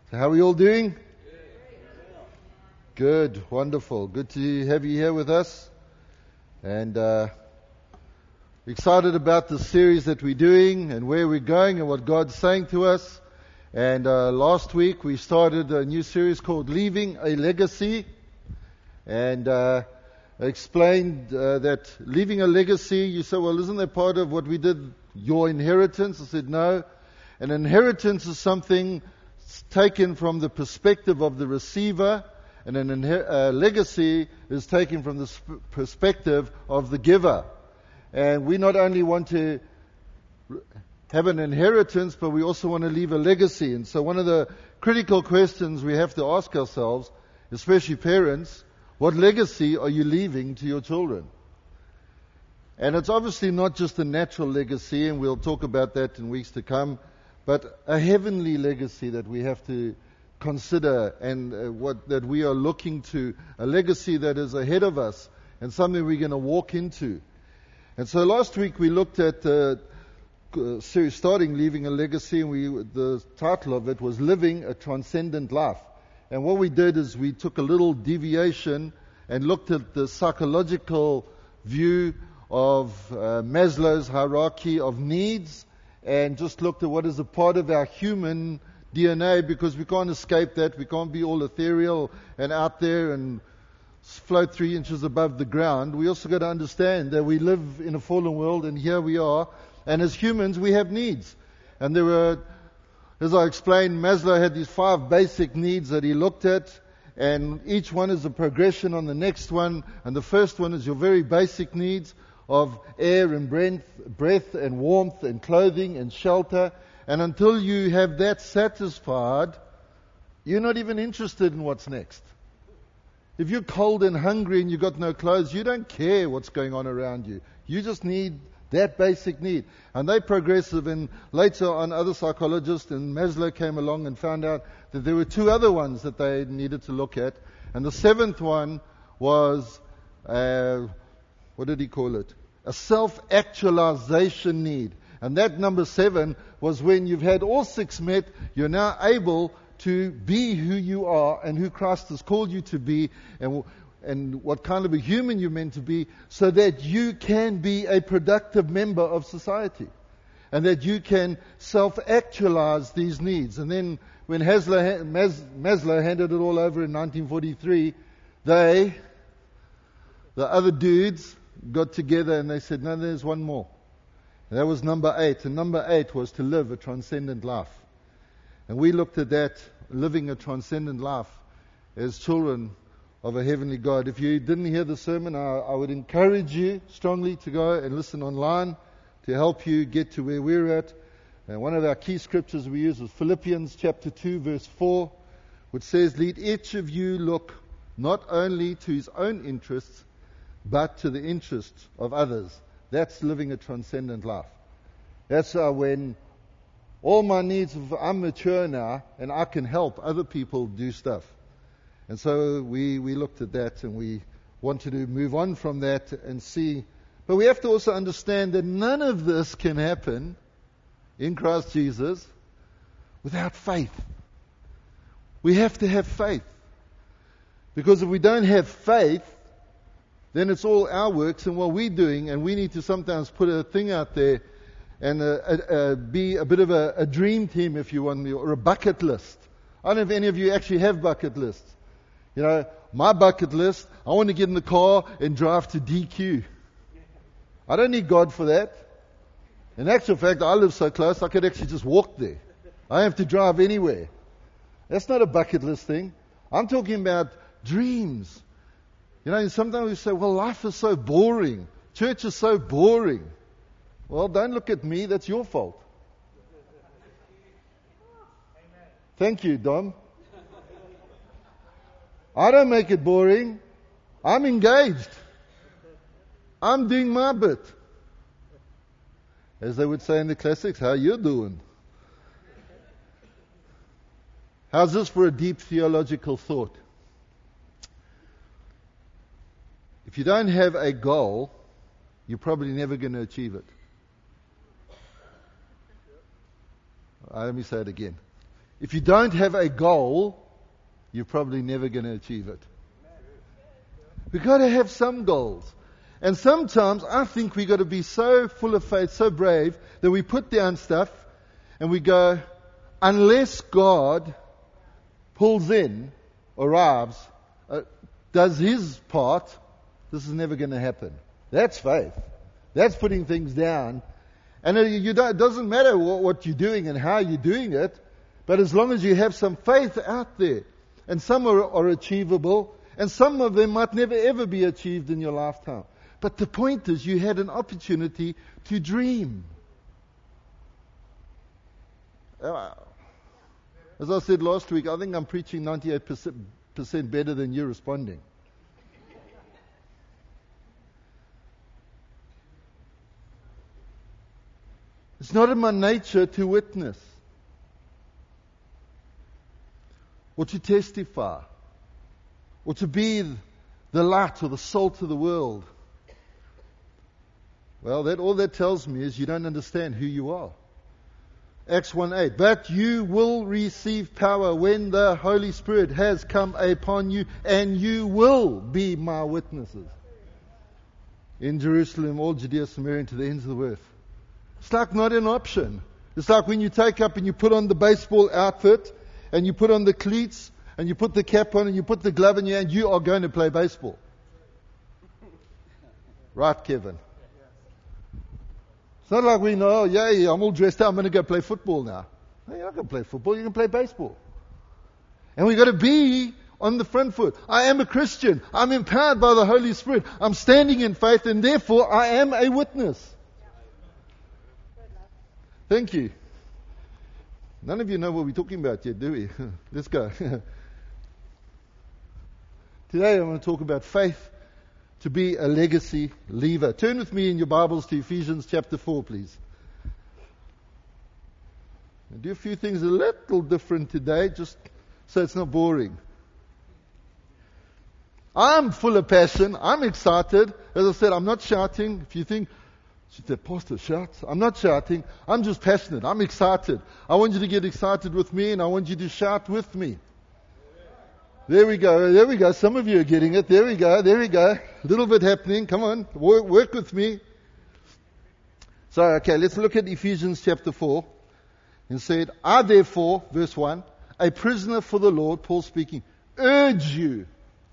So how are we all doing? Good, wonderful. Good to have you here with us. And excited about the series that we're doing and where we're going and what God's saying to us. And last week we started a new series called Leaving a Legacy. And explained that leaving a legacy, you say, well, isn't that part of what we did, your inheritance? I said, no. An inheritance is something taken from the perspective of the receiver, and a legacy is taken from the perspective of the giver. And we not only want to have an inheritance, but we also want to leave a legacy. And so one of the critical questions we have to ask ourselves, especially parents, what legacy are you leaving to your children? And it's obviously not just a natural legacy, and we'll talk about that in weeks to come, but a heavenly legacy that we have to consider, and that we are looking to, a legacy that is ahead of us and something we're going to walk into. And so last week we looked at series starting Leaving a Legacy, and the title of it was Living a Transcendent Life. And what we did is we took a little deviation and looked at the psychological view of Maslow's hierarchy of needs, and just looked at what is a part of our human DNA, because we can't escape that. We can't be all ethereal and out there and float 3 inches above the ground. We also got to understand that we live in a fallen world, and here we are. And as humans, we have needs. And there were, as I explained, Maslow had these 5 basic needs that he looked at, and each one is a progression on the next one. And the first one is your very basic needs of air and breath and warmth and clothing and shelter. And until you have that satisfied, you're not even interested in what's next. If you're cold and hungry and you've got no clothes, you don't care what's going on around you. You just need that basic need. And they're progressive, and later on other psychologists and Maslow came along and found out that there were 2 other ones that they needed to look at. And the 7th one was, what did he call it? A self-actualization need. And that number 7 was when you've had all 6 met, you're now able to be who you are and who Christ has called you to be, and what kind of a human you're meant to be, so that you can be a productive member of society, and that you can self-actualize these needs. And then when Maslow handed it all over in 1943, the other dudes got together and they said, no, there's one more. And that was number 8. And number 8 was to live a transcendent life. And we looked at that, living a transcendent life, as children of a heavenly God. If you didn't hear the sermon, I would encourage you strongly to go and listen online to help you get to where we're at. And one of our key scriptures we use is Philippians chapter 2 verse 4, which says, let each of you look not only to his own interests, but to the interests of others. That's living a transcendent life. That's when all my needs, I'm mature now and I can help other people do stuff. And so we looked at that, and we wanted to move on from that and see. But we have to also understand that none of this can happen in Christ Jesus without faith. We have to have faith. Because if we don't have faith, then it's all our works and what we're doing, and we need to sometimes put a thing out there and be a bit of a dream team, if you want, or a bucket list. I don't know if any of you actually have bucket lists. You know, my bucket list, I want to get in the car and drive to DQ. I don't need God for that. In actual fact, I live so close, I could actually just walk there. I don't have to drive anywhere. That's not a bucket list thing. I'm talking about dreams. You know, sometimes we say, well, life is so boring. Church is so boring. Well, don't look at me. That's your fault. Thank you, Dom. I don't make it boring. I'm engaged. I'm doing my bit. As they would say in the classics, how you doing? How's this for a deep theological thought? If you don't have a goal, you're probably never going to achieve it. Let me say it again. if you don't have a goal, you're probably never going to achieve it. We've got to have some goals. And sometimes I think we've got to be so full of faith, so brave, that we put down stuff and we go, unless God pulls in, arrives, does His part, this is never going to happen. That's faith. That's putting things down. And it doesn't matter what you're doing and how you're doing it, but as long as you have some faith out there, and some are achievable, and some of them might never ever be achieved in your lifetime. But the point is, you had an opportunity to dream. As I said last week, I think I'm preaching 98% better than you responding. It's not in my nature to witness or to testify or to be the light or the salt of the world. Well, all that tells me is you don't understand who you are. Acts 1:8. But you will receive power when the Holy Spirit has come upon you, and you will be my witnesses in Jerusalem, all Judea, Samaria, and to the ends of the earth. It's like not an option. It's like when you take up and you put on the baseball outfit, and you put on the cleats, and you put the cap on, and you put the glove in your hand, you are going to play baseball. Right, Kevin? It's not like we know, I'm all dressed up, I'm going to go play football now. No, you're not going to play football, you're going to play baseball. And we've got to be on the front foot. I am a Christian. I'm empowered by the Holy Spirit. I'm standing in faith, and therefore I am a witness. Thank you. None of you know what we're talking about yet, do we? Let's go. Today I'm going to talk about faith to be a legacy leaver. Turn with me in your Bibles to Ephesians chapter 4, please. I'll do a few things a little different today, just so it's not boring. I'm full of passion. I'm excited. As I said, I'm not shouting. If you think, should the pastor shout? I'm not shouting. I'm just passionate. I'm excited. I want you to get excited with me, and I want you to shout with me. There we go. There we go. Some of you are getting it. There we go. There we go. A little bit happening. Come on. Work with me. So, okay, let's look at Ephesians chapter 4. And said, I therefore, verse 1, a prisoner for the Lord, Paul speaking, urge you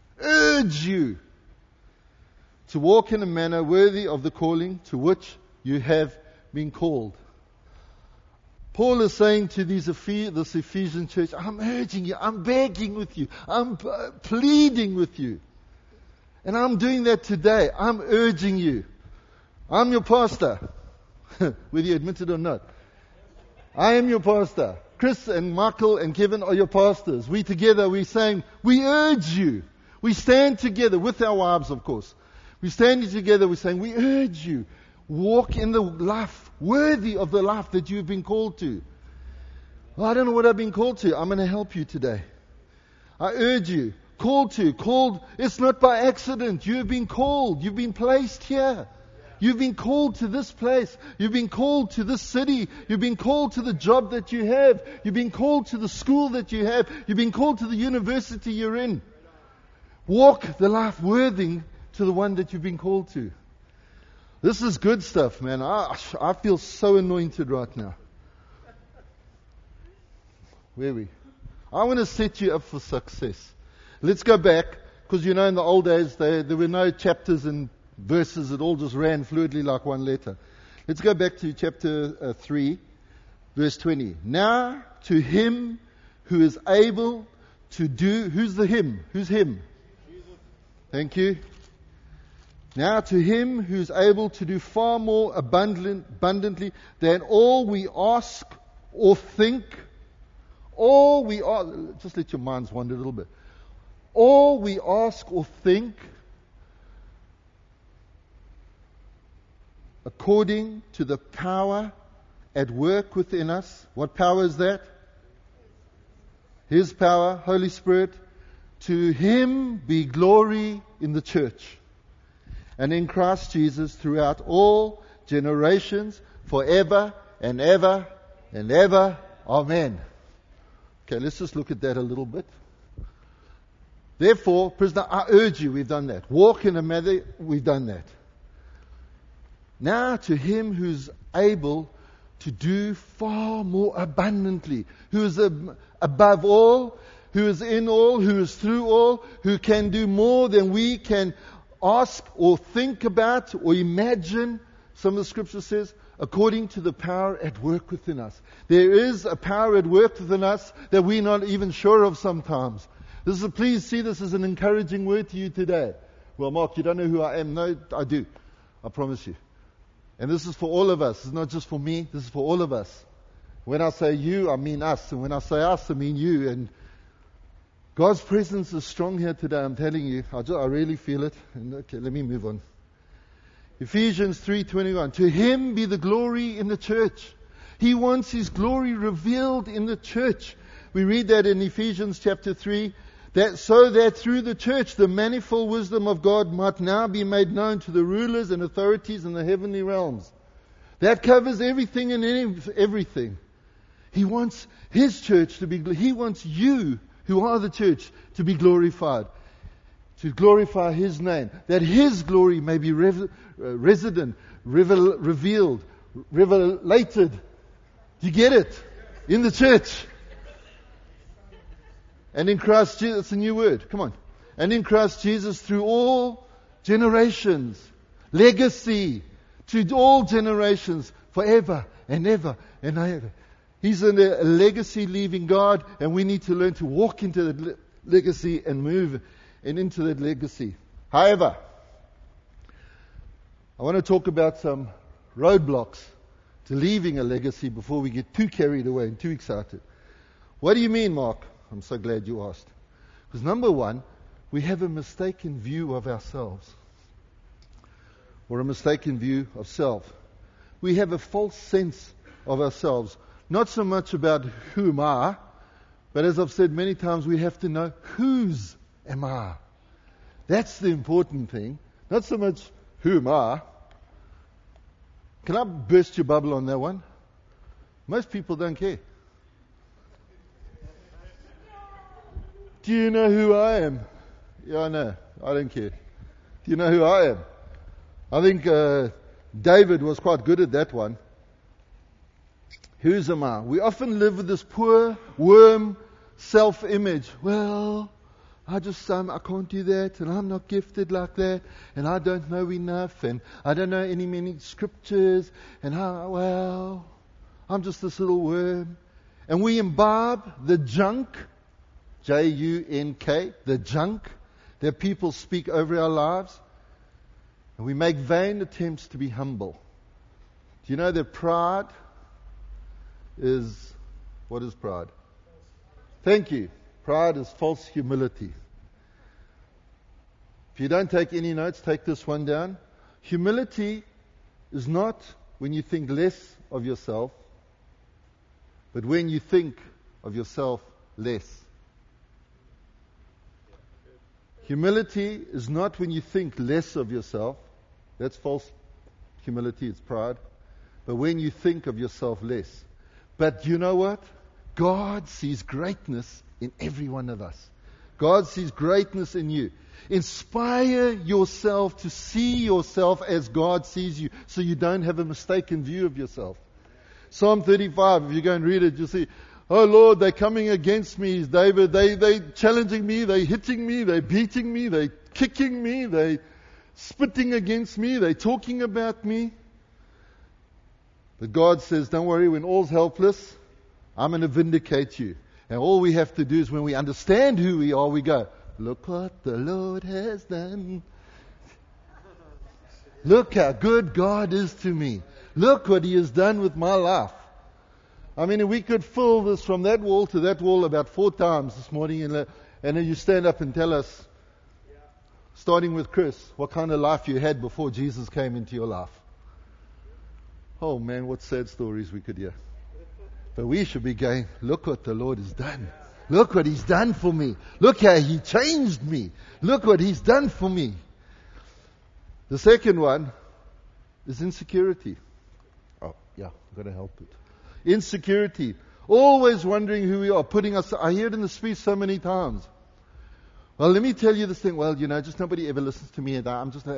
to walk in a manner worthy of the calling to which you have been called. Paul is saying to this Ephesian church, I'm urging you, I'm begging with you, I'm pleading with you. And I'm doing that today. I'm urging you. I'm your pastor, whether you admit it or not. I am your pastor. Chris and Michael and Kevin are your pastors. We together, we're saying, we urge you. We stand together with our wives, of course. We stand together, we're saying, we urge you. Walk in the life, worthy of the life that you've been called to. Well, I don't know what I've been called to. I'm going to help you today. I urge you. Called. It's not by accident. You've been called. You've been placed here. You've been called to this place. You've been called to this city. You've been called to the job that you have. You've been called to the school that you have. You've been called to the university you're in. Walk the life worthy to the one that you've been called to. This is good stuff, man. I feel so anointed right now. Where are we? I want to set you up for success. Let's go back, because in the old days there were no chapters and verses. It all just ran fluidly like one letter. Let's go back to chapter 3, verse 20. Now to him who is able to do... Who's the him? Who's him? Jesus. Thank you. Now to him who's able to do far more abundantly than all we ask or think. Just let your minds wander a little bit. All we ask or think, according to the power at work within us. What power is that? His power, Holy Spirit. To him be glory in the church and in Christ Jesus throughout all generations, forever and ever and ever. Amen. Okay, let's just look at that a little bit. Therefore, prisoner, I urge you, we've done that. Walk in a manner, we've done that. Now to him who's able to do far more abundantly, who is above all, who is in all, who is through all, who can do more than we can ask or think about or imagine. Some of the scripture says, according to the power at work within us. There is a power at work within us that we're not even sure of sometimes. Please see this as an encouraging word to you today. Well, Mark, you don't know who I am. No, I do. I promise you. And this is for all of us. It's not just for me. This is for all of us. When I say you, I mean us. And when I say us, I mean you. And God's presence is strong here today. I'm telling you. I really feel it. And okay, let me move on. Ephesians 3:21. To him be the glory in the church. He wants his glory revealed in the church. We read that in Ephesians chapter 3. So that through the church the manifold wisdom of God might now be made known to the rulers and authorities in the heavenly realms. That covers everything and everything. He wants his church to be, he wants you who are the church to be glorified. To glorify his name. That his glory may be revealed, revelated. Do you get it? In the church. And in Christ Jesus, it's a new word, come on. And in Christ Jesus through all generations, legacy to all generations, forever and ever and ever. He's a legacy leaving God, and we need to learn to walk into that legacy and move and into that legacy. However, I want to talk about some roadblocks to leaving a legacy before we get too carried away and too excited. What do you mean, Mark? I'm so glad you asked. Because number one, we have a mistaken view of ourselves. Or a mistaken view of self. We have a false sense of ourselves. Not so much about who am I, but as I've said many times, we have to know whose am I. That's the important thing. Not so much who am I. Can I burst your bubble on that one? Most people don't care. Do you know who I am? Yeah, I know. I don't care. Do you know who I am? I think David was quite good at that one. Whose am I? We often live with this poor, worm self-image. Well, I can't do that, and I'm not gifted like that, and I don't know enough, and I don't know many scriptures, and I'm just this little worm. And we imbibe the junk, Junk, the junk that people speak over our lives. And we make vain attempts to be humble. Do you know that pride is, what is pride? Thank you. Pride is false humility. If you don't take any notes, take this one down. Humility is not when you think less of yourself, but when you think of yourself less. Humility is not when you think less of yourself. That's false humility, it's pride. But when you think of yourself less. But you know what? God sees greatness in every one of us. God sees greatness in you. Inspire yourself to see yourself as God sees you, so you don't have a mistaken view of yourself. Psalm 35, if you go and read it, you'll see, oh Lord, they're coming against me, David. They challenging me, they're hitting me, they're beating me, they're kicking me, they're spitting against me, they're talking about me. But God says, don't worry, when all's helpless, I'm going to vindicate you. And all we have to do is when we understand who we are, we go, look what the Lord has done. Look how good God is to me. Look what He has done with my life. I mean, we could fill this from that wall to that wall about 4 times this morning, and then you stand up and tell us, starting with Chris, what kind of life you had before Jesus came into your life. Oh man, what sad stories we could hear. But we should be going, look what the Lord has done. Look what He's done for me. Look how He changed me. Look what He's done for me. The second one is insecurity. Oh, yeah, I've got to help it. Insecurity. Always wondering who we are, I hear it in the speech so many times. Well, let me tell you this thing. Well, just nobody ever listens to me. And I'm just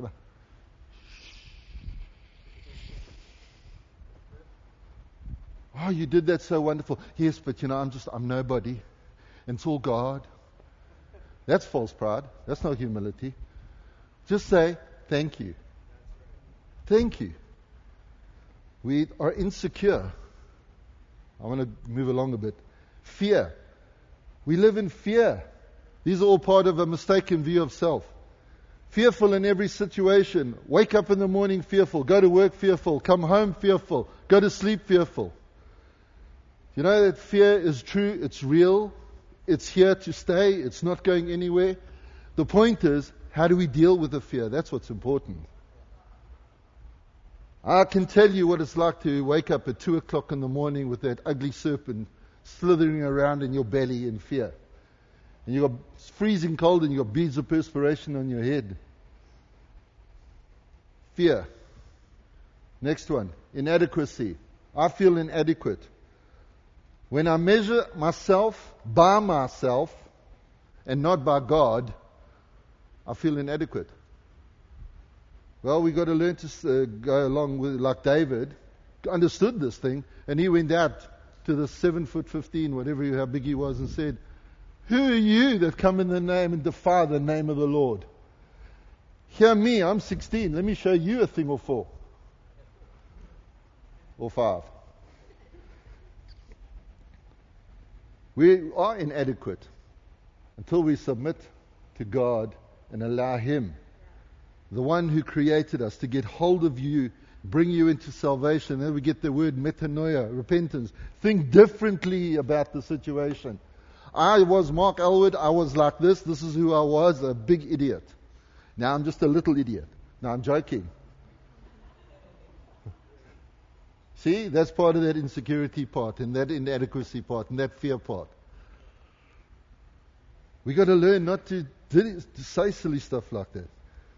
oh, you did that so wonderful. Yes, but I'm nobody. And it's all God. That's false pride. That's not humility. Just say, thank you. Thank you. We are insecure. I want to move along a bit. Fear. We live in fear. These are all part of a mistaken view of self. Fearful in every situation. Wake up in the morning fearful. Go to work fearful. Come home fearful. Go to sleep fearful. You know that fear is true. It's real. It's here to stay. It's not going anywhere. The point is, how do we deal with the fear? That's what's important. I can tell you what it's like to wake up at 2 o'clock in the morning with that ugly serpent slithering around in your belly in fear. And you've got freezing cold and you've got beads of perspiration on your head. Fear. Next one. Inadequacy. I feel inadequate. When I measure myself by myself and not by God, I feel inadequate. Well, we've got to learn to go along with, like David, understood this thing, and he went out to the 7'15", whatever, how big he was, and said, who are you that come in the name and defy the name of the Lord? Hear me, I'm 16. Let me show you a thing or 4. Or 5. We are inadequate until we submit to God and allow Him, the one who created us, to get hold of you, bring you into salvation. Then we get the word metanoia, repentance. Think differently about the situation. I was Mark Elwood. I was like this. This is who I was, a big idiot. Now I'm just a little idiot. No, I'm joking. See, that's part of that insecurity part, and that inadequacy part, and that fear part. We got to learn not to say silly stuff like that.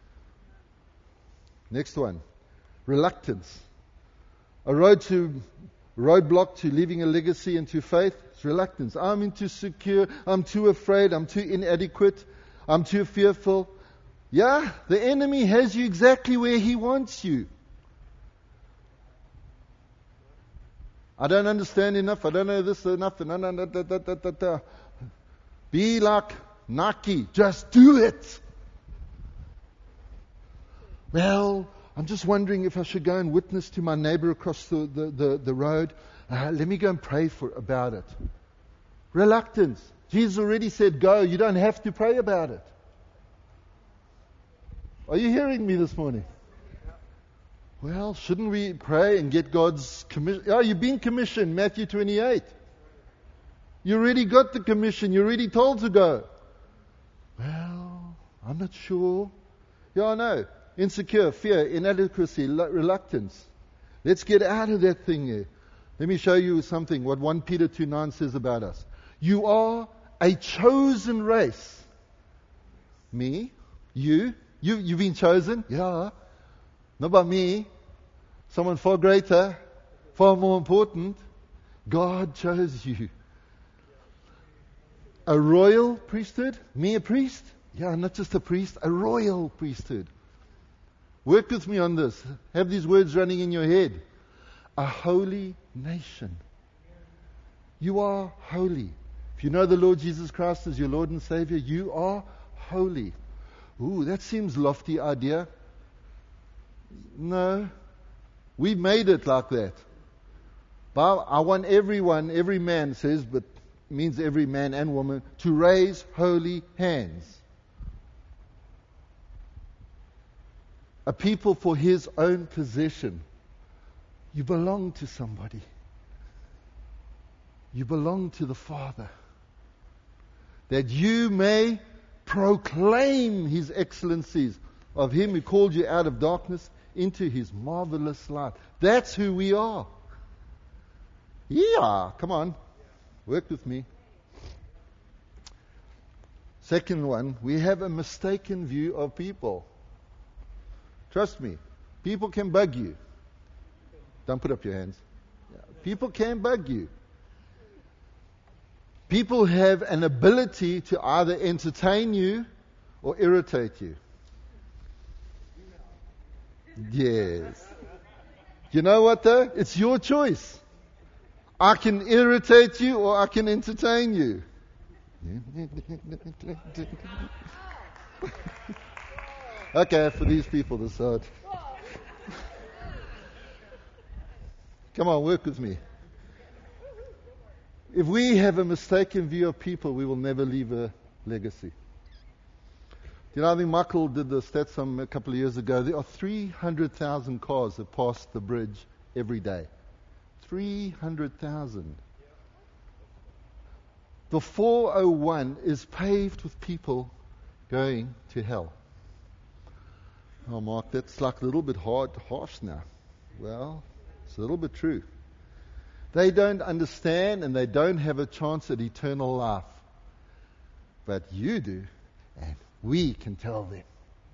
Next one, reluctance. A roadblock to leaving a legacy and to faith is reluctance. I'm too secure. I'm too afraid. I'm too inadequate. I'm too fearful. Yeah, the enemy has you exactly where he wants you. I don't understand enough. I don't know this enough. Be like Nike. Just do it. Well, I'm just wondering if I should go and witness to my neighbor across the road. Let me go and pray about it. Reluctance. Jesus already said go. You don't have to pray about it. Are you hearing me this morning? Well, shouldn't we pray and get God's commission? Oh, you've been commissioned, Matthew 28. You already got the commission. You're already told to go. Well, I'm not sure. Yeah, I know. Insecure, fear, inadequacy, reluctance. Let's get out of that thing here. Let me show you something, what 1 Peter 2:9 says about us. You are a chosen race. Me? You've been chosen? Yeah. Not by me. Someone far greater, far more important. God chose you. A royal priesthood? Me a priest? Yeah, not just a priest, a royal priesthood. Work with me on this. Have these words running in your head. A holy nation. You are holy. If you know the Lord Jesus Christ as your Lord and Savior, you are holy. Ooh, that seems lofty idea. No. We made it like that. But I want everyone, every man says, but means every man and woman, to raise holy hands. A people for His own possession. You belong to somebody. You belong to the Father. That you may proclaim His excellencies of Him who called you out of darkness into His marvelous light. That's who we are. Yeah, come on. Work with me. Second one, we have a mistaken view of people. Trust me, people can bug you. Don't put up your hands. People can bug you. People have an ability to either entertain you or irritate you. Yes. You know what though? It's your choice. I can irritate you or I can entertain you. Okay, for these people decide. Come on, work with me. If we have a mistaken view of people, we will never leave a legacy. You know, I think Michael did the stats a couple of years ago. There are 300,000 cars that pass the bridge every day. 300,000. The 401 is paved with people going to hell. Oh, Mark, that's like a little bit harsh now. Well, it's a little bit true. They don't understand and they don't have a chance at eternal life. But you do, and we can tell them.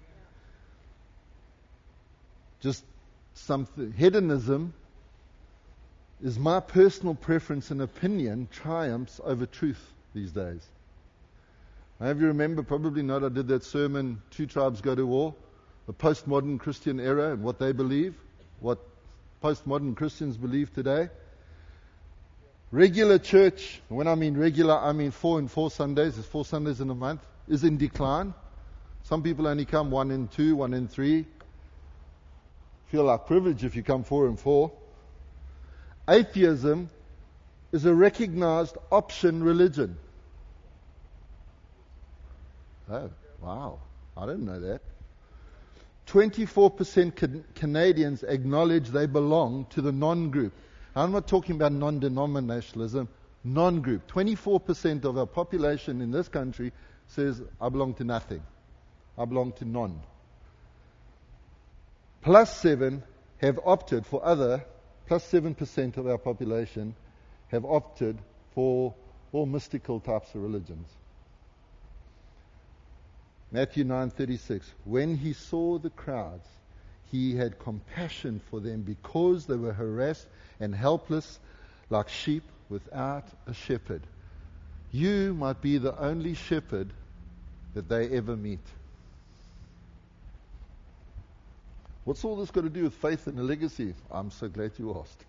Just something. Hedonism is my personal preference and opinion triumphs over truth these days. Have you remember, probably not, I did that sermon, Two Tribes Go to War, the postmodern Christian era and what they believe, what postmodern Christians believe today. Regular church, when I mean regular, I mean 4 and 4 Sundays, there's 4 Sundays in a month, is in decline. Some people only come 1 and 2, 1 and 3. Feel like privilege if you come 4 and 4. Atheism is a recognized option religion. Oh, wow. I didn't know that. 24% Canadians acknowledge they belong to the non-group. I'm not talking about non-denominationalism, non-group. 24% of our population in this country says, I belong to nothing. I belong to none. +7 have opted for other, +7% of our population have opted for all mystical types of religions. Matthew 9:36. When he saw the crowds, he had compassion for them because they were harassed and helpless like sheep without a shepherd. You might be the only shepherd that they ever meet. What's all this got to do with faith and a legacy? I'm so glad you asked.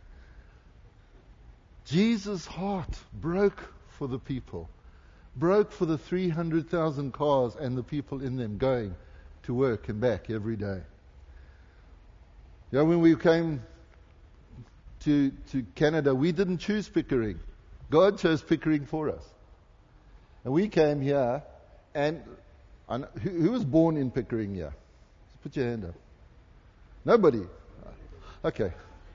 Jesus' heart broke for the people. Broke for the 300,000 cars and the people in them going to work and back every day. You know, when we came to Canada, we didn't choose Pickering. God chose Pickering for us. And we came here, and who was born in Pickering here? Just put your hand up. Nobody. Okay.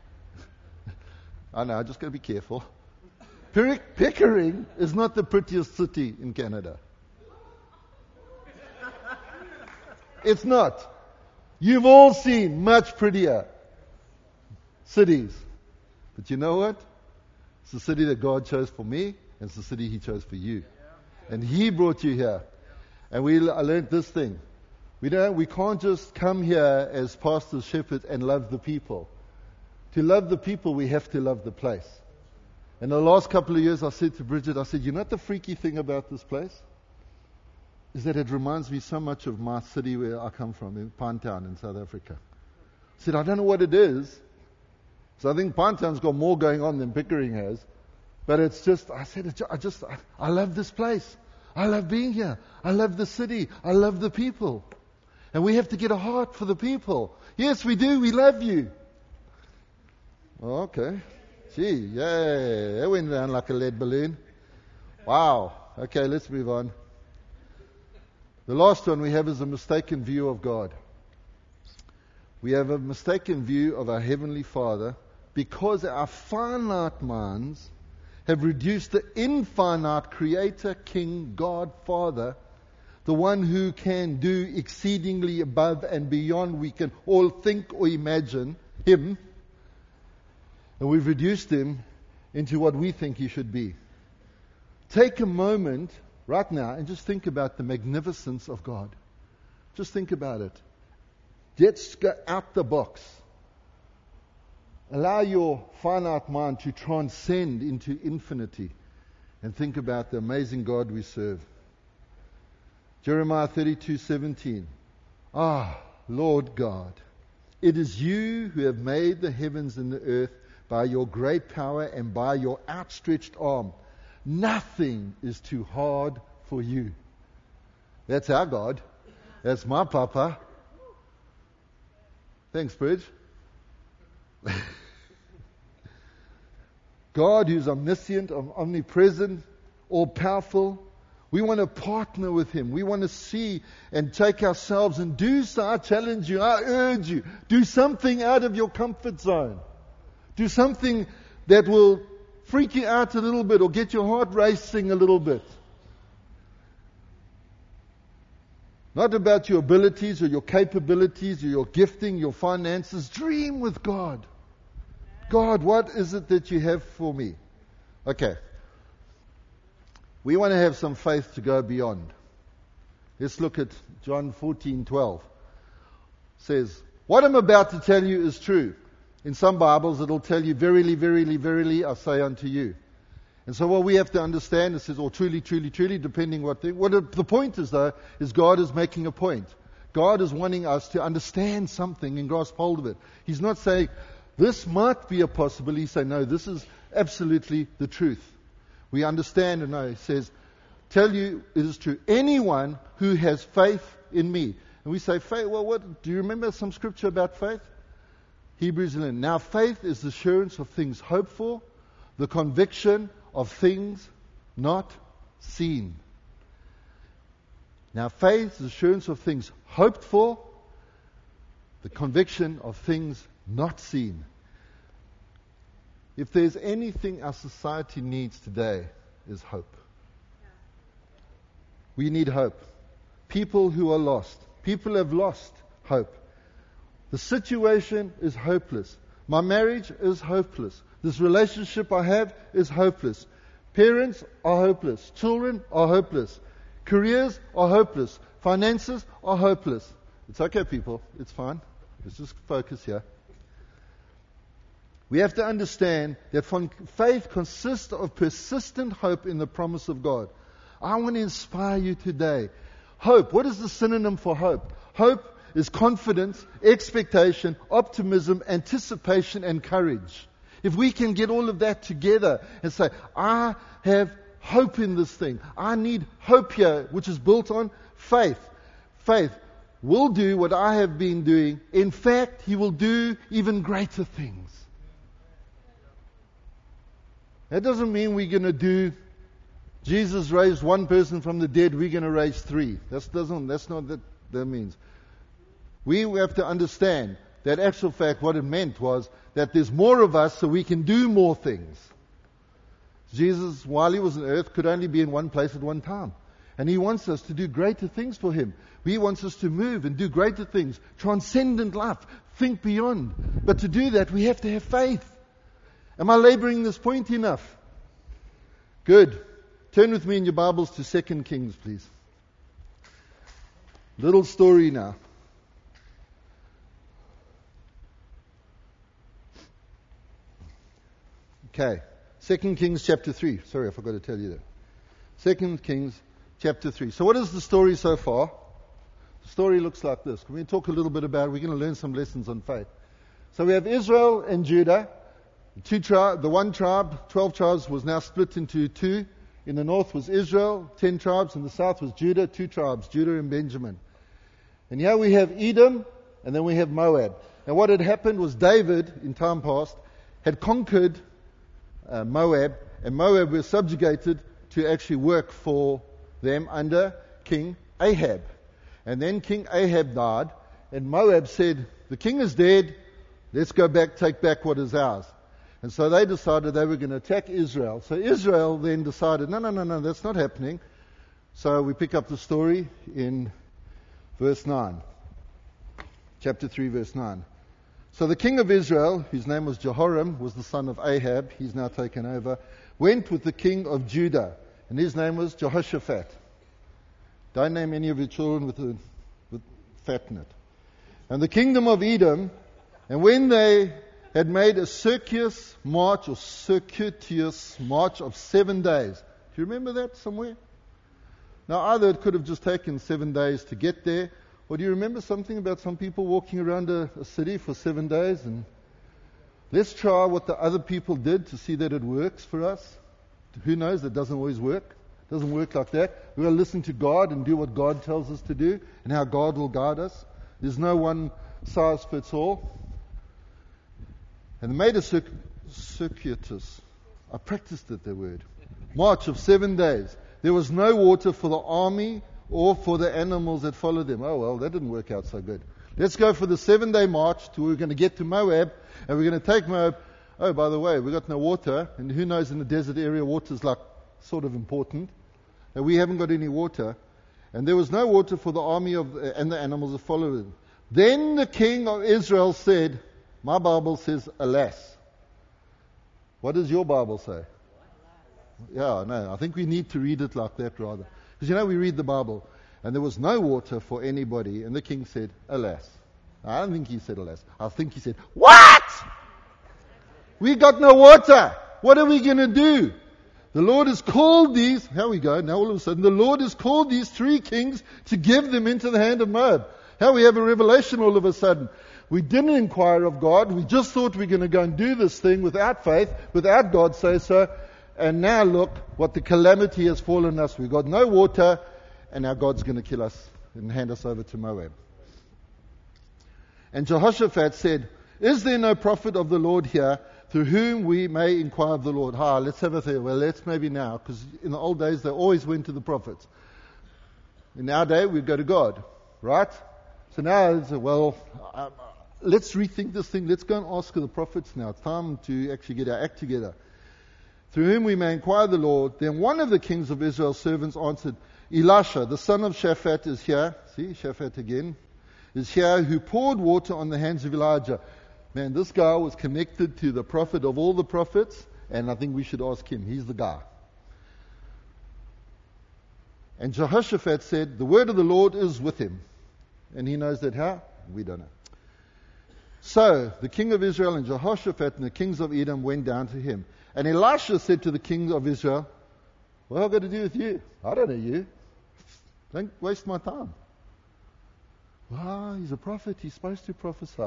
I know, I just got to be careful. Pickering is not the prettiest city in Canada. It's not. You've all seen much prettier cities. But you know what? It's the city that God chose for me, and it's the city He chose for you. And He brought you here. And I learned this thing. We can't just come here as pastors, shepherds, and love the people. To love the people, we have to love the place. In the last couple of years, I said to Bridget, you know what the freaky thing about this place? Is that it reminds me so much of my city where I come from, in Pinetown in South Africa. I said, I don't know what it is. So I think Pinetown's got more going on than Pickering has. But it's just, I love this place. I love being here. I love the city. I love the people. And we have to get a heart for the people. Yes, we do. We love you. Okay. Gee, yay. That went down like a lead balloon. Wow. Okay, let's move on. The last one we have is a mistaken view of God. We have a mistaken view of our Heavenly Father because our finite minds have reduced the infinite Creator, King, God, Father, the one who can do exceedingly above and beyond we can all think or imagine, Him. And we've reduced Him into what we think He should be. Take a moment right now and just think about the magnificence of God. Just think about it. Let's go out the box. Allow your finite mind to transcend into infinity and think about the amazing God we serve. Jeremiah 32:17. Lord God, it is you who have made the heavens and the earth by your great power and by your outstretched arm. Nothing is too hard for you. That's our God. That's my Papa. Thanks, Bridge. God who's omniscient, omnipresent, all-powerful. We want to partner with Him. We want to see and take ourselves and do so. I challenge you, I urge you, do something out of your comfort zone. Do something that will freak you out a little bit or get your heart racing a little bit. Not about your abilities or your capabilities or your gifting, your finances. Dream with God. God, what is it that you have for me? Okay. We want to have some faith to go beyond. Let's look at John 14:12. It says, what I'm about to tell you is true. In some Bibles it'll tell you, verily, verily, verily, I say unto you. And so what we have to understand, it says, or truly, truly, truly, depending what the point is though, is God is making a point. God is wanting us to understand something and grasp hold of it. He's not saying, this might be a possibility. He's saying, no, this is absolutely the truth. We understand and know. He says, tell you it is true. Anyone who has faith in me. And we say, faith, well, what? Do you remember some scripture about faith? Hebrews 11. Now faith is the assurance of things hoped for, the conviction of things not seen. Now faith is assurance of things hoped for, the conviction of things not seen. If there's anything our society needs today, is hope. We need hope. People who are lost. People have lost hope. The situation is hopeless. My marriage is hopeless. This relationship I have is hopeless. Parents are hopeless. Children are hopeless. Careers are hopeless. Finances are hopeless. It's okay, people. It's fine. Let's just focus here. We have to understand that faith consists of persistent hope in the promise of God. I want to inspire you today. Hope. What is the synonym for hope? Hope is confidence, expectation, optimism, anticipation, and courage. If we can get all of that together and say, I have hope in this thing. I need hope here, which is built on faith. Faith will do what I have been doing. In fact, He will do even greater things. That doesn't mean we're going to do, Jesus raised one person from the dead, we're going to raise three. That's not what that means. We have to understand that actual fact, what it meant was that there's more of us so we can do more things. Jesus, while He was on earth, could only be in one place at one time. And He wants us to do greater things for Him. He wants us to move and do greater things, transcendent life, think beyond. But to do that, we have to have faith. Am I laboring this point enough? Good. Turn with me in your Bibles to 2 Kings, please. Little story now. Okay. 2 Kings chapter 3. Sorry, I forgot to tell you that. 2 Kings chapter 3. So what is the story so far? The story looks like this. Can we talk a little bit about it? We're going to learn some lessons on faith. So we have Israel and Judah. The one tribe, 12 tribes, was now split into two. In the north was Israel, 10 tribes. In the south was Judah, 2 tribes, Judah and Benjamin. And here we have Edom, and then we have Moab. Now what had happened was David, in time past, had conquered Moab, and Moab was subjugated to actually work for them under King Ahab. And then King Ahab died, and Moab said, the king is dead, let's go back, take back what is ours. And so they decided they were going to attack Israel. So Israel then decided, no, that's not happening. So we pick up the story in verse 9. Chapter 3, verse 9. So the king of Israel, whose name was Jehoram, was the son of Ahab, he's now taken over, went with the king of Judah, and his name was Jehoshaphat. Don't name any of your children with fat in it. And the kingdom of Edom, and when they had made a circuitous march of 7 days. If Do you remember that somewhere? Now, either it could have just taken 7 days to get there, or do you remember something about some people walking around a city for 7 days? And let's try what the other people did to see that it works for us. Who knows? It doesn't always work. It doesn't work like that. We've got to listen to God and do what God tells us to do and how God will guide us. There's no one size fits all. And they made a circuitous. I practiced it, that word. March of 7 days. There was no water for the army or for the animals that followed them. Oh, well, that didn't work out so good. Let's go for the 7-day march to we're going to get to Moab, and we're going to take Moab. Oh, by the way, we've got no water, and who knows, in the desert area, water's like sort of important. And we haven't got any water. And there was no water for the army and the animals that followed them. Then the king of Israel said, my Bible says, alas. What does your Bible say? Yeah, no, I think we need to read it like that rather. Because we read the Bible, and there was no water for anybody, and the king said, alas. I don't think he said alas. I think he said, what? We got no water. What are we going to do? The Lord has called these, here we go, now all of a sudden, the Lord has called these 3 kings to give them into the hand of Moab. How we have a revelation all of a sudden. We didn't inquire of God. We just thought we were going to go and do this thing without faith, without God say so. And now look what the calamity has fallen us. We've got no water, and now God's going to kill us and hand us over to Moab. And Jehoshaphat said, is there no prophet of the Lord here through whom we may inquire of the Lord? Let's have a thing. Well, let's maybe now, because in the old days they always went to the prophets. In our day we go to God, right? So now it's, let's rethink this thing. Let's go and ask the prophets now. It's time to actually get our act together. Through whom we may inquire the Lord. Then one of the kings of Israel's servants answered, Elisha, the son of Shaphat, is here. See, Shaphat again. Is here, who poured water on the hands of Elijah. Man, this guy was connected to the prophet of all the prophets, and I think we should ask him. He's the guy. And Jehoshaphat said, the word of the Lord is with him. And he knows that how? We don't know. So the king of Israel and Jehoshaphat and the kings of Edom went down to him. And Elisha said to the king of Israel, what have I got to do with you? I don't know you. Don't waste my time. He's a prophet. He's supposed to prophesy.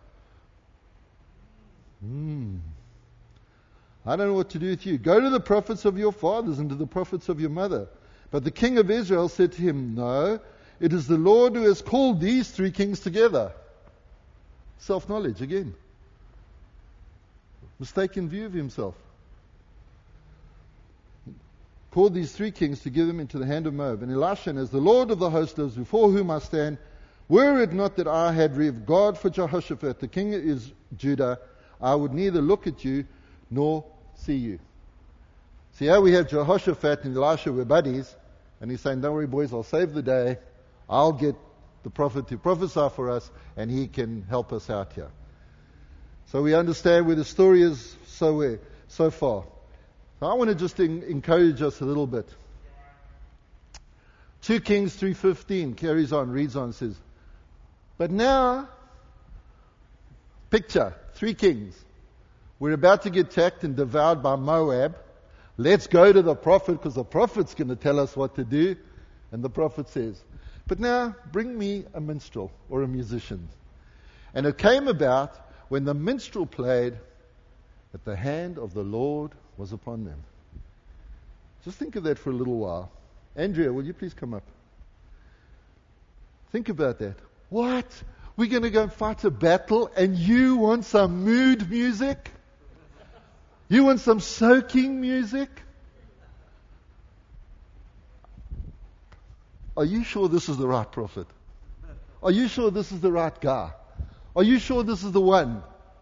I don't know what to do with you. Go to the prophets of your fathers and to the prophets of your mother. But the king of Israel said to him, no, it is the Lord who has called these 3 kings together. Self-knowledge again. Mistaken view of himself. Called these 3 kings to give them into the hand of Moab. And Elisha, as the Lord of the host lives, before whom I stand, were it not that I had revered God for Jehoshaphat, the king of Judah, I would neither look at you nor see you. See how we have Jehoshaphat and Elisha were buddies, and he's saying, don't worry boys, I'll save the day. I'll get the prophet to prophesy for us, and he can help us out here. So we understand where the story is so far. So I want to just encourage us a little bit. 2 Kings 3:15 carries on, reads on, says, but now, picture, 3 kings. We're about to get attacked and devoured by Moab. Let's go to the prophet, because the prophet's going to tell us what to do. And the prophet says, but now bring me a minstrel or a musician. And it came about when the minstrel played that the hand of the Lord was upon them. Just think of that for a little while. Andrea, will you please come up? Think about that. What? We're going to go and fight a battle and you want some mood music? You want some soaking music? Are you sure this is the right prophet? Are you sure this is the right guy? Are you sure this is the one?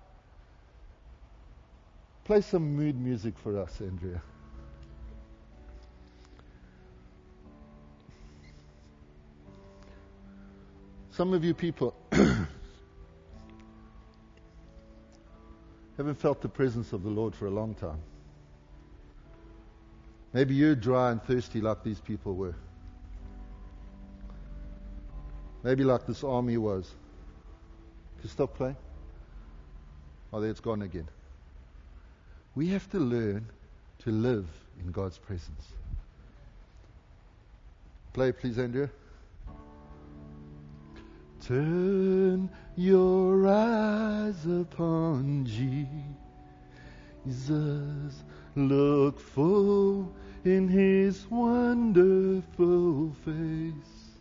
Play some mood music for us, Andrea. Some of you people haven't felt the presence of the Lord for a long time. Maybe you're dry and thirsty like these people were. Maybe like this army was. Can you stop playing? Oh, there it's gone again. We have to learn to live in God's presence. Play, please, Andrea. Turn your eyes upon Jesus. Look full in His wonderful face,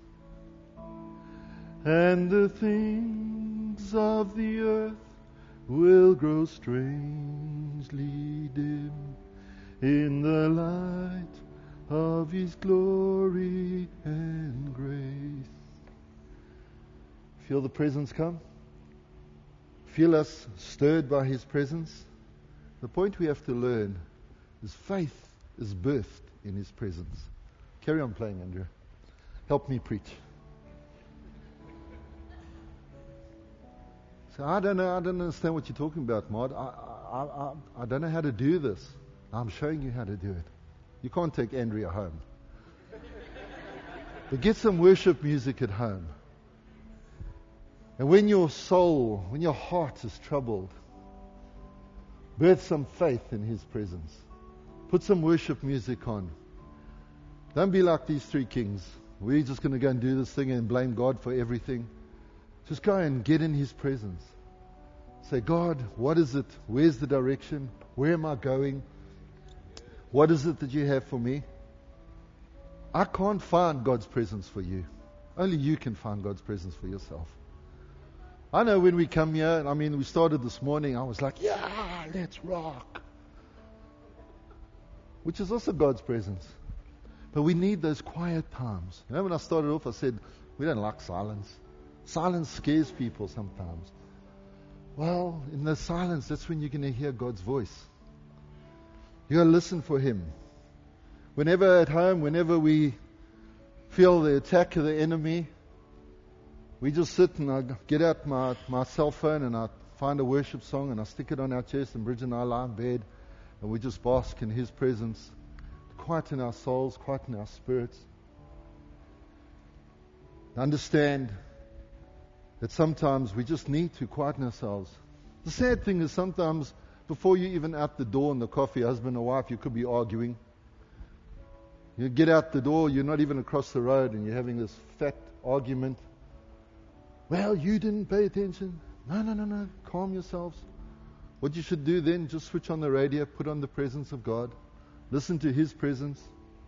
and the things of the earth will grow strangely dim in the light of His glory and grace. Feel the presence come? Feel us stirred by His presence? The point we have to learn is faith is birthed in His presence. Carry on playing, Andrew. Help me preach. So I don't understand what you're talking about, Maud. I don't know how to do this. I'm showing you how to do it. You can't take Andrea home. But get some worship music at home. And when your soul, when your heart is troubled, birth some faith in His presence. Put some worship music on. Don't be like these three kings. We're just going to go and do this thing and blame God for everything. Just go and get in His presence. Say, God, what is it? Where's the direction? Where am I going? What is it that you have for me? I can't find God's presence for you. Only you can find God's presence for yourself. I know when we come here, we started this morning, I was like, yeah, let's rock. Which is also God's presence. But we need those quiet times. You know, when I started off, I said, we don't like silence. Silence scares people sometimes. Well, in the silence, that's when you're going to hear God's voice. You got to listen for Him. Whenever at home, whenever we feel the attack of the enemy, we just sit and I get out my cell phone and I find a worship song and I stick it on our chest, and Bridget and I lie in bed and we just bask in His presence, quieten our souls, quieten our spirits. Understand that sometimes we just need to quieten ourselves. The sad thing is sometimes before you even out the door in the coffee, husband or wife, you could be arguing. You get out the door, you're not even across the road, and you're having this fat argument. Well, you didn't pay attention. No. Calm yourselves. What you should do then, just switch on the radio, put on the presence of God. Listen to His presence.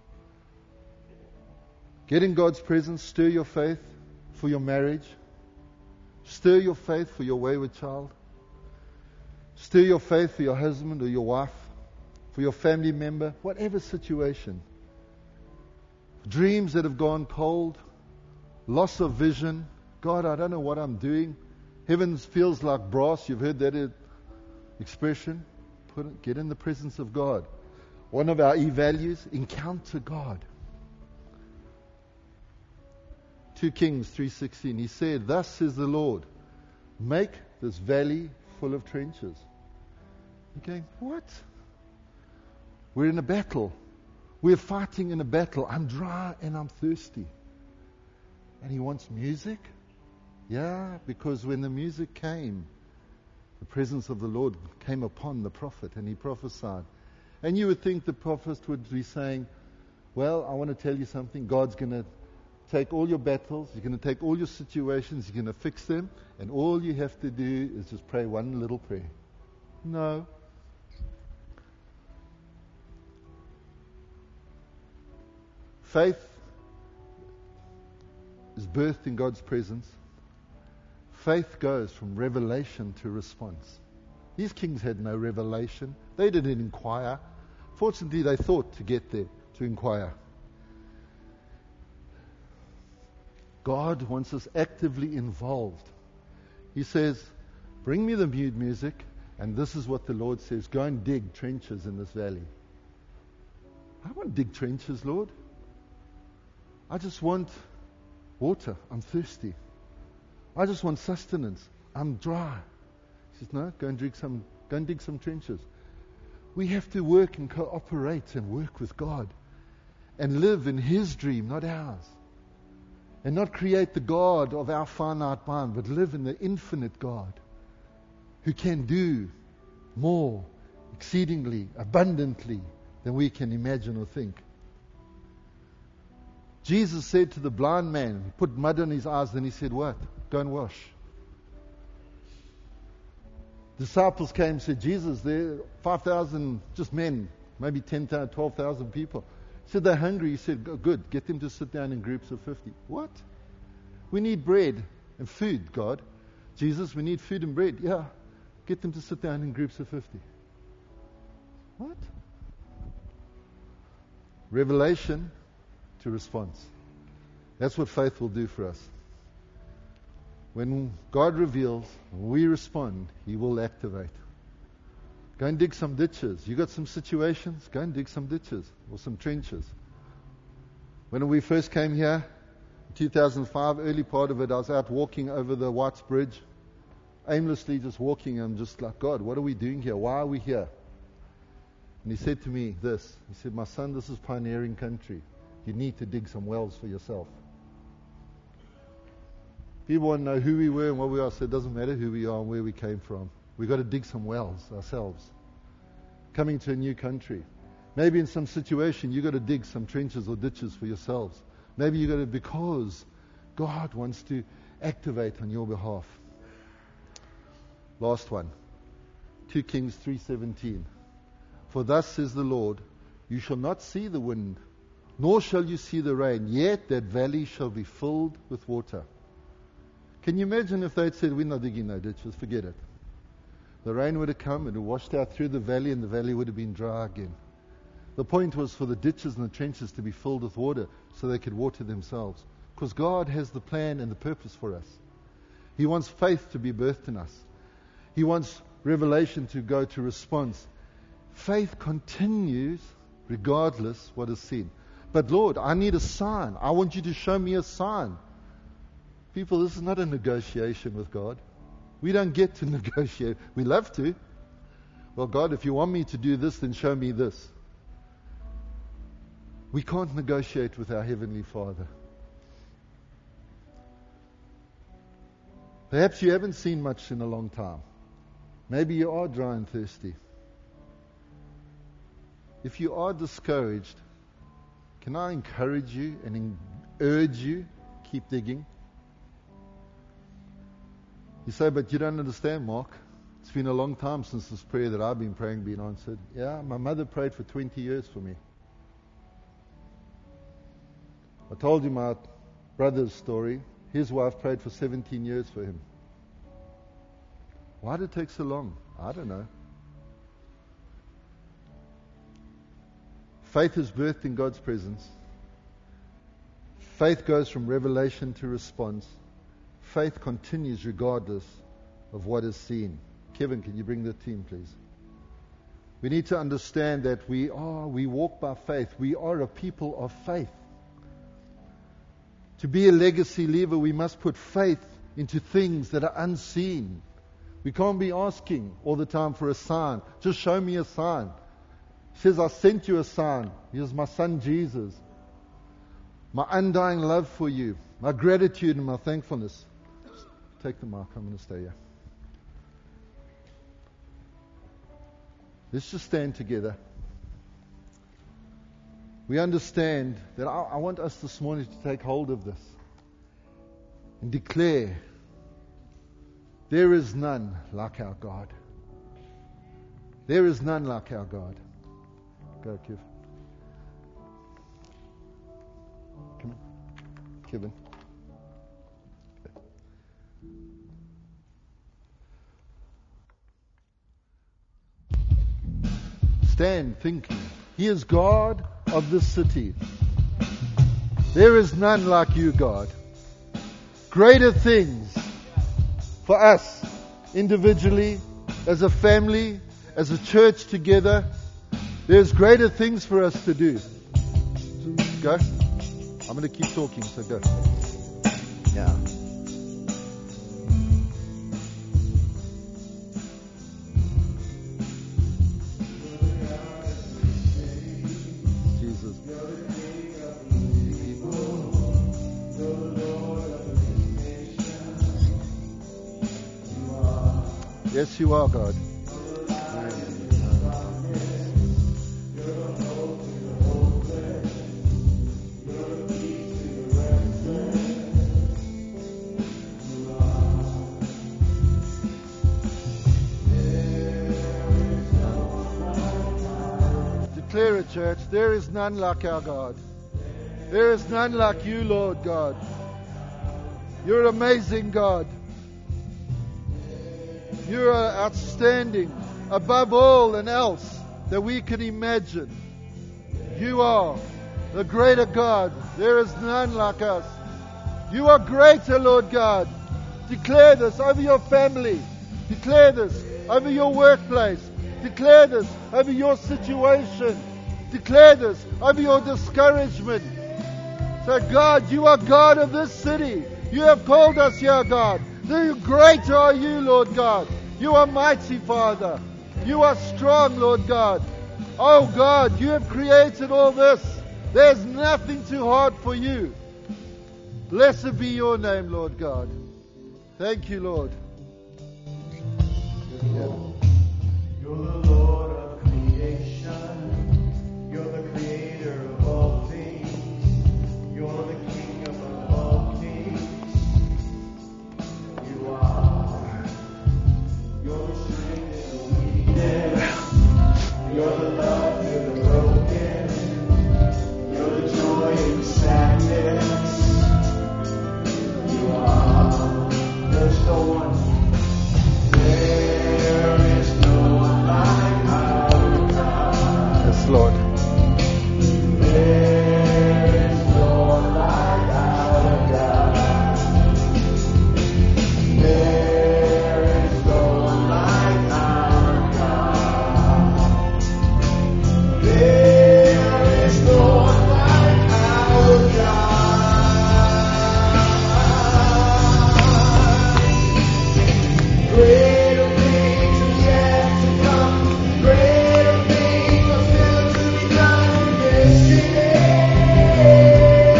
Get in God's presence. Stir your faith for your marriage. Stir your faith for your wayward child. Stir your faith for your husband or your wife, for your family member, whatever situation. Dreams that have gone cold, loss of vision. God, I don't know what I'm doing. Heaven feels like brass. You've heard that expression. Get in the presence of God. One of our values, encounter God. 2 Kings 3:16. He said, "Thus says the Lord, make this valley full of trenches." Okay, what? We're in a battle. We're fighting in a battle. I'm dry and I'm thirsty. And He wants music? Yeah, because when the music came, the presence of the Lord came upon the prophet and he prophesied. And you would think the prophet would be saying, well, I want to tell you something. God's going to take all your battles. He's going to take all your situations. He's going to fix them. And all you have to do is just pray one little prayer. No. Faith is birthed in God's presence. Faith goes from revelation to response. These kings had no revelation. They didn't inquire. Fortunately, they thought to get there, to inquire. God wants us actively involved. He says, bring me the music, and this is what the Lord says. Go and dig trenches in this valley. I won't dig trenches, Lord. I just want water. I'm thirsty. I just want sustenance. I'm dry. He says, no, go and dig some trenches. We have to work and cooperate and work with God and live in His dream, not ours. And not create the God of our finite mind, but live in the infinite God who can do more, exceedingly, abundantly than we can imagine or think. Jesus said to the blind man, he put mud on his eyes, then he said, what? Go and wash. Disciples came and said, Jesus, there are 5,000 just men, maybe 10,000, 12,000 people. He said, they're hungry. He said, good, get them to sit down in groups of 50. What? We need bread and food, God. Jesus, we need food and bread. Yeah, get them to sit down in groups of 50. What? Revelation to response. That's what faith will do for us. When God reveals, we respond, He will activate. Go and dig some ditches. You got some situations? Go and dig some ditches or some trenches. When we first came here, in 2005, early part of it, I was out walking over the Whites Bridge, aimlessly just walking. I'm just like, God, what are we doing here? Why are we here? And He said to me this. He said, my son, this is pioneering country. You need to dig some wells for yourself. People want to know who we were and what we are. So it doesn't matter who we are and where we came from. We've got to dig some wells ourselves. Coming to a new country. Maybe in some situation you've got to dig some trenches or ditches for yourselves. Maybe you've got to, because God wants to activate on your behalf. Last one. 2 Kings 3:17. For thus says the Lord, you shall not see the wind, nor shall you see the rain, yet that valley shall be filled with water. Can you imagine if they'd said, we're not digging no ditches, forget it. The rain would have come, it would have washed out through the valley, and the valley would have been dry again. The point was for the ditches and the trenches to be filled with water so they could water themselves. Because God has the plan and the purpose for us. He wants faith to be birthed in us. He wants revelation to go to response. Faith continues regardless what is seen. But Lord, I need a sign. I want you to show me a sign. People, this is not a negotiation with God. We don't get to negotiate. We love to. Well, God, if you want me to do this, then show me this. We can't negotiate with our Heavenly Father. Perhaps you haven't seen much in a long time. Maybe you are dry and thirsty. If you are discouraged, can I encourage you and urge you, keep digging? You say, but you don't understand, Mark. It's been a long time since this prayer that I've been praying been answered. Yeah, my mother prayed for 20 years for me. I told you my brother's story. His wife prayed for 17 years for him. Why did it take so long? I don't know. Faith is birthed in God's presence. Faith goes from revelation to response. Faith continues regardless of what is seen. Kevin, can you bring the team, please? We need to understand that we walk by faith. We are a people of faith. To be a legacy leaver, we must put faith into things that are unseen. We can't be asking all the time for a sign. Just show me a sign. He says, I sent you a sign. Here's my son Jesus. My undying love for you. My gratitude and my thankfulness. Take the mic. I'm going to stay here. Let's just stand together. We understand that I want us this morning to take hold of this and declare, there is none like our God. There is none like our God. Go, Kev. Come on, Kevin. Stand thinking. He is God of this city. There is none like you, God. Greater things for us individually, as a family, as a church together. There's greater things for us to do. Go. I'm going to keep talking, so go. Yeah. Jesus. Yes, you are, God. church. There is none like our God. There is none like you, Lord God. You're an amazing God. You're outstanding, above all and else that we can imagine. You are the greater God. There is none like us. You are greater, Lord God. Declare this over your family. Declare this over your workplace. Declare this over your situation. Declare this over your discouragement. So God, you are God of this city. You have called us here, God. The greater are you, Lord God. You are mighty, Father. You are strong, Lord God. Oh God, you have created all this. There's nothing too hard for you. Blessed be your name, Lord God. Thank you, Lord. You're the Lord of creation. You're the creator of all things. You're the King of all kings. You are. You're the strength to the weakness. You're the love to the broken. You're the joy in sadness. You are. There's no one. There is no one like our God. Yes, Lord. There is no one like our God. There is no one like our God. There is no one like our God. Greater things are yet to come. Greater things are still to be done in this city.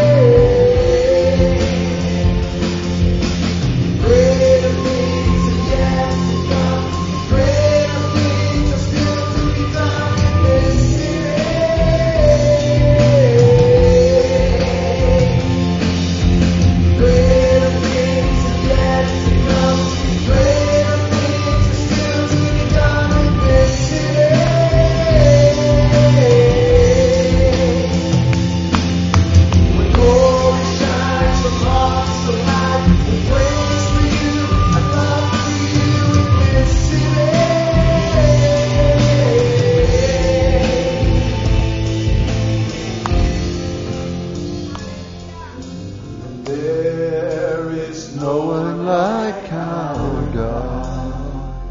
Greater things are yet to come. Greater things are still to be done in this city. Greater things are yet to come. Greater things are still to be done in this city. When glory shines from hearts of light, we praise for you and love for you in this city. There is no one like our God.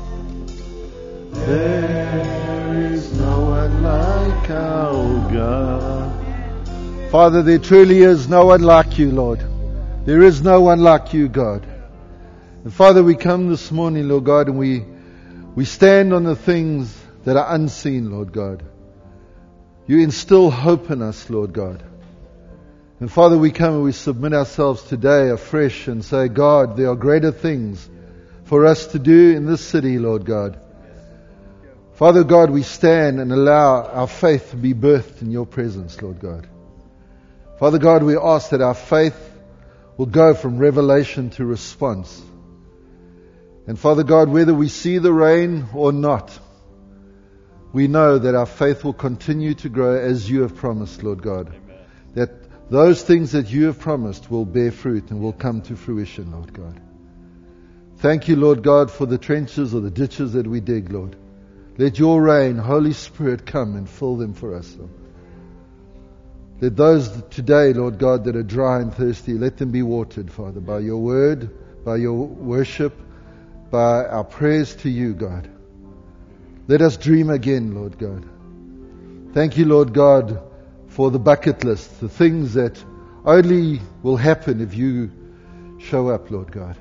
There is no one like our God. Father, there truly is no one like you, Lord. There is no one like you, God. And Father, we come this morning, Lord God, and we stand on the things that are unseen, Lord God. You instill hope in us, Lord God. And Father, we come and we submit ourselves today afresh and say, God, there are greater things for us to do in this city, Lord God. Father God, we stand and allow our faith to be birthed in your presence, Lord God. Father God, we ask that our faith will go from revelation to response. And Father God, whether we see the rain or not, we know that our faith will continue to grow as you have promised, Lord God. Amen. That those things that you have promised will bear fruit and will come to fruition, Lord God. Thank you, Lord God, for the trenches or the ditches that we dig, Lord. Let your rain, Holy Spirit, come and fill them for us, Lord. Let those today, Lord God, that are dry and thirsty, let them be watered, Father, by your word, by your worship, by our prayers to you, God. Let us dream again, Lord God. Thank you, Lord God, for the bucket list, the things that only will happen if you show up, Lord God.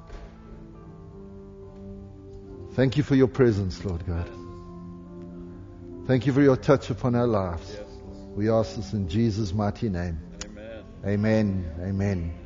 Thank you for your presence, Lord God. Thank you for your touch upon our lives. Yes. We ask this in Jesus' mighty name. Amen. Amen. Amen.